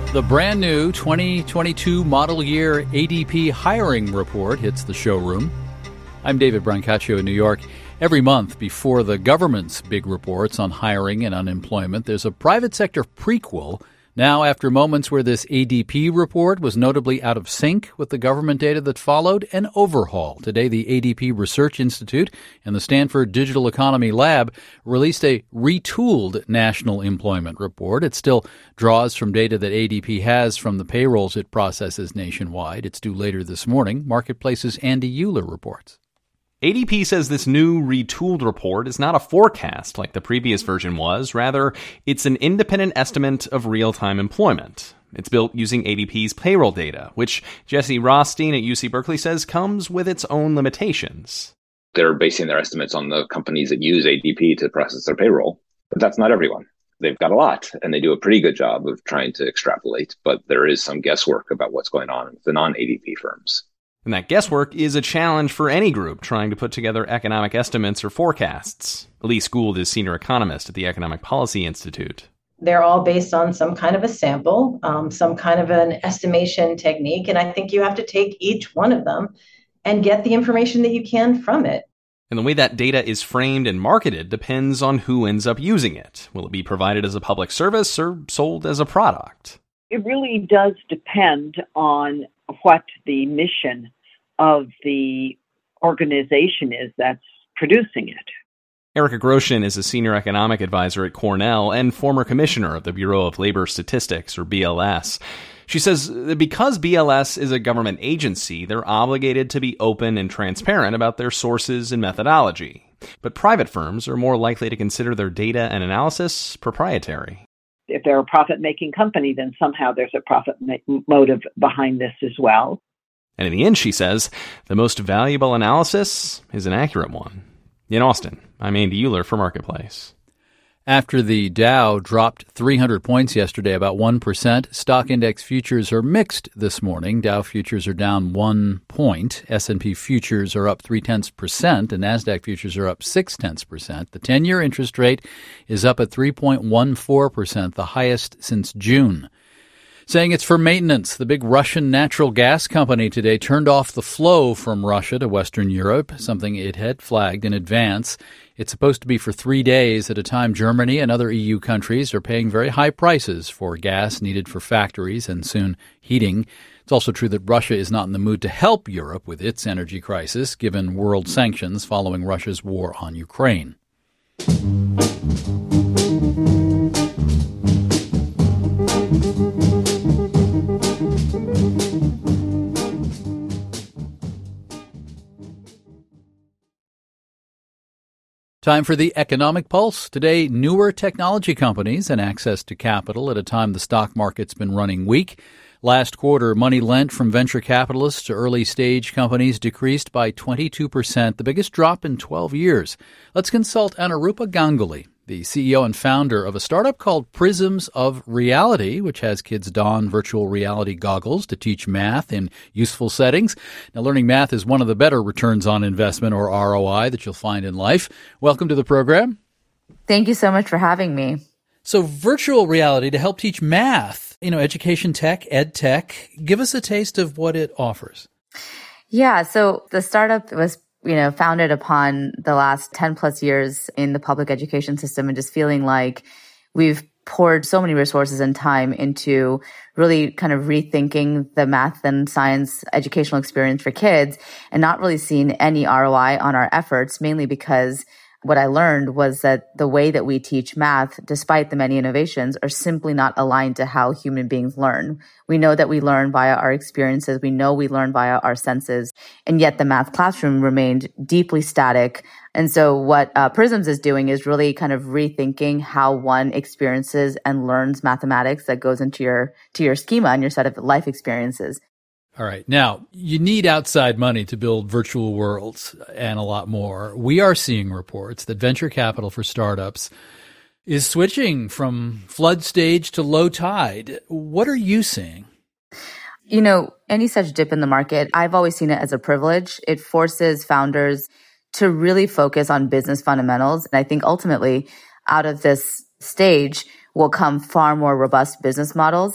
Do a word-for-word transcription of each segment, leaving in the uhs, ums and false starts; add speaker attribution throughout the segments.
Speaker 1: The brand new twenty twenty-two model year A D P hiring report hits the showroom. I'm David Brancaccio in New York. Every month before the government's big reports on hiring and unemployment, there's a private sector prequel. Now, after moments where this A D P report was notably out of sync with the government data that followed, an overhaul. Today, the A D P Research Institute and the Stanford Digital Economy Lab released a retooled national employment report. It still draws from data that A D P has from the payrolls it processes nationwide. It's due later this morning. Marketplace's Andy Euler reports.
Speaker 2: A D P says this new retooled report is not a forecast like the previous version was. Rather, it's an independent estimate of real-time employment. It's built using A D P's payroll data, which Jesse Rothstein at U C Berkeley says comes with its own limitations.
Speaker 3: They're basing their estimates on the companies that use A D P to process their payroll. But that's not everyone. They've got a lot, and they do a pretty good job of trying to extrapolate. But there is some guesswork about what's going on with the non-A D P firms.
Speaker 2: And that guesswork is a challenge for any group trying to put together economic estimates or forecasts. Elise Gould is senior economist at the Economic Policy Institute.
Speaker 4: They're all based on some kind of a sample, um, some kind of an estimation technique. And I think you have to take each one of them and get the information that you can from it.
Speaker 2: And the way that data is framed and marketed depends on who ends up using it. Will it be provided as a public service or sold as a product?
Speaker 5: It really does depend on what the mission of the organization is that's producing it.
Speaker 2: Erica Groshin is a senior economic advisor at Cornell and former commissioner of the Bureau of Labor Statistics, or B L S. She says that because B L S is a government agency, they're obligated to be open and transparent about their sources and methodology. But private firms are more likely to consider their data and analysis proprietary.
Speaker 5: If they're a profit-making company, then somehow there's a profit motive behind this as well.
Speaker 2: And in the end, she says, the most valuable analysis is an accurate one. In Austin, I'm Andy Euler for Marketplace.
Speaker 1: After the Dow dropped three hundred points yesterday, about one percent, stock index futures are mixed this morning. Dow futures are down one point. S and P futures are up three-tenths percent, and NASDAQ futures are up six-tenths percent. The ten-year interest rate is up at three point one four percent, the highest since June. Saying it's for maintenance, the big Russian natural gas company today turned off the flow from Russia to Western Europe, something it had flagged in advance. It's supposed to be for three days at a time Germany and other E U countries are paying very high prices for gas needed for factories and soon heating. It's also true that Russia is not in the mood to help Europe with its energy crisis, given world sanctions following Russia's war on Ukraine. Time for the Economic Pulse. Today, newer technology companies and access to capital at a time the stock market's been running weak. Last quarter, money lent from venture capitalists to early-stage companies decreased by twenty-two percent, the biggest drop in twelve years. Let's consult Anurupa Ganguly, the C E O and founder of a startup called Prisms of Reality, which has kids don virtual reality goggles to teach math in useful settings. Now, learning math is one of the better returns on investment, or R O I, that you'll find in life. Welcome to the program.
Speaker 6: Thank you so much for having me.
Speaker 1: So virtual reality to help teach math, you know, education tech, ed tech. Give us a taste of what it offers.
Speaker 6: Yeah, so the startup was you know, founded upon the last ten plus years in the public education system and just feeling like we've poured so many resources and time into really kind of rethinking the math and science educational experience for kids and not really seeing any R O I on our efforts, mainly because what I learned was that the way that we teach math, despite the many innovations, are simply not aligned to how human beings learn. We know that we learn via our experiences. We know we learn via our senses. And yet the math classroom remained deeply static. And so what uh, Prisms is doing is really kind of rethinking how one experiences and learns mathematics that goes into your to your schema and your set of life experiences.
Speaker 1: All right. Now, you need outside money to build virtual worlds and a lot more. We are seeing reports that venture capital for startups is switching from flood stage to low tide. What are you seeing?
Speaker 6: You know, any such dip in the market, I've always seen it as a privilege. It forces founders to really focus on business fundamentals. And I think ultimately out of this stage will come far more robust business models.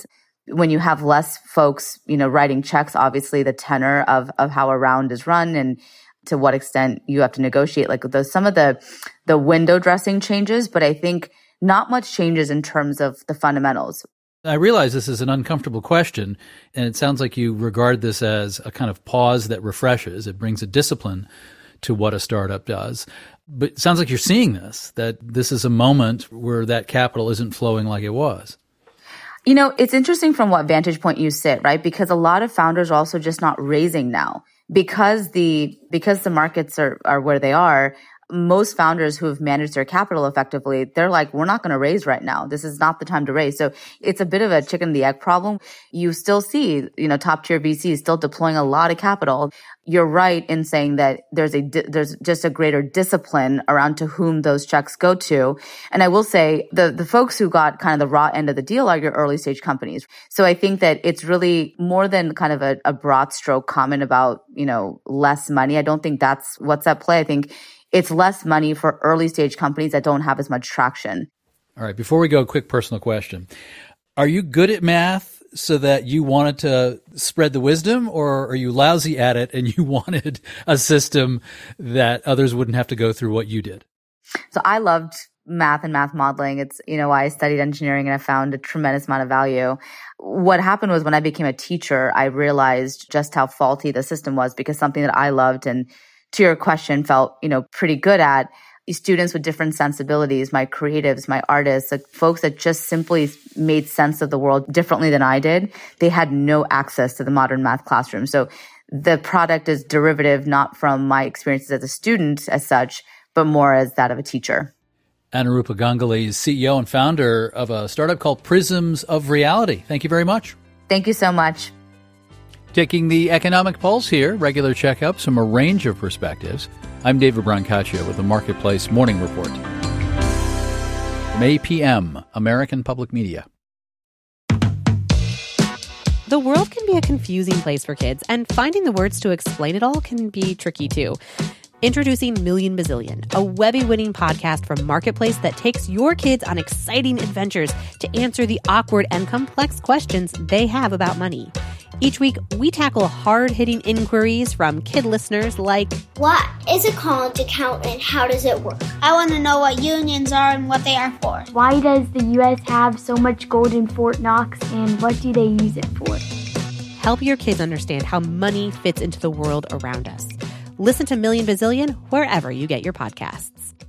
Speaker 6: when you have less folks, you know, writing checks, obviously the tenor of, of how a round is run and to what extent you have to negotiate, like those, some of the, the window dressing changes, but I think not much changes in terms of the fundamentals.
Speaker 1: I realize this is an uncomfortable question, and it sounds like you regard this as a kind of pause that refreshes. It brings a discipline to what a startup does. But it sounds like you're seeing this, that this is a moment where that capital isn't flowing like it was.
Speaker 6: You know, it's interesting from what vantage point you sit, right? Because a lot of founders are also just not raising now. Because the because the markets are, are where they are, most founders who have managed their capital effectively, they're like, we're not going to raise right now. This is not the time to raise. So it's a bit of a chicken and the egg problem. You still see, you know, top tier V Cs still deploying a lot of capital. You're right in saying that there's a, there's just a greater discipline around to whom those checks go to. And I will say the, the folks who got kind of the raw end of the deal are your early stage companies. So I think that it's really more than kind of a, a broad stroke comment about, you know, less money. I don't think that's what's at play. I think it's less money for early stage companies that don't have as much traction.
Speaker 1: All right. Before we go, a quick personal question. Are you good at math so that you wanted to spread the wisdom, or are you lousy at it and you wanted a system that others wouldn't have to go through what you did?
Speaker 6: So I loved math and math modeling. It's, you know, why I studied engineering and I found a tremendous amount of value. What happened was when I became a teacher, I realized just how faulty the system was, because something that I loved and, to your question, felt, you know, pretty good at, students with different sensibilities, my creatives, my artists, like folks that just simply made sense of the world differently than I did, they had no access to the modern math classroom. So the product is derivative not from my experiences as a student as such, but more as that of a teacher.
Speaker 1: Anurupa Ganguly is C E O and founder of a startup called Prisms of Reality. Thank you very much.
Speaker 6: Thank you so much.
Speaker 1: Taking the economic pulse here, regular checkups from a range of perspectives. I'm David Brancaccio with the Marketplace Morning Report. From A P M, American Public Media.
Speaker 7: The world can be a confusing place for kids, and finding the words to explain it all can be tricky too. Introducing Million Bazillion, a Webby-winning podcast from Marketplace that takes your kids on exciting adventures to answer the awkward and complex questions they have about money. Each week, we tackle hard-hitting inquiries from kid listeners like,
Speaker 8: what is a college account and how does it work? I want to know what unions are and what they are for.
Speaker 9: Why does the U S have so much gold in Fort Knox, and what do they use it for?
Speaker 7: Help your kids understand how money fits into the world around us. Listen to Million Bazillion wherever you get your podcasts.